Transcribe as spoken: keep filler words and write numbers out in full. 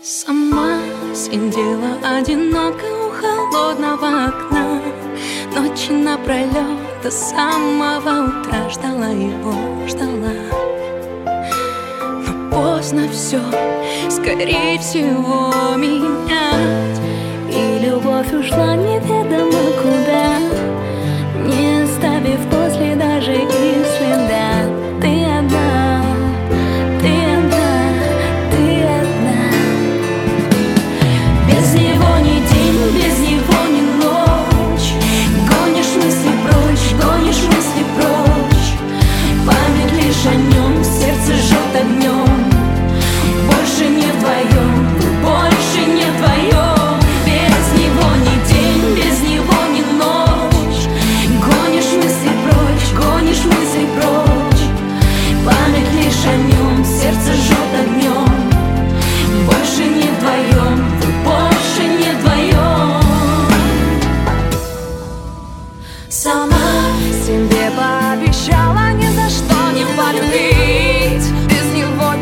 Сама сидела одиноко у холодного окна, ночи напролет до самого утра ждала его, ждала. Но поздно все, скорее всего, менять, и любовь ушла неведомо куда, не оставив после даже и следа. Ты одна, ты одна, ты одна. Без него ни день, без него ни ночь. Гонишь мысли прочь, гонишь мысли прочь. Память лишь о нем, сердце жжет огнем. Больше не вдвоем, больше не вдвоем. Без него ни день, без него ни ночь. Гонишь мысли прочь, гонишь мысли прочь. Память лишь о нем, сердце жжет огнем. Больше не вдвоем, больше не вдвоем. Сама себе пообещала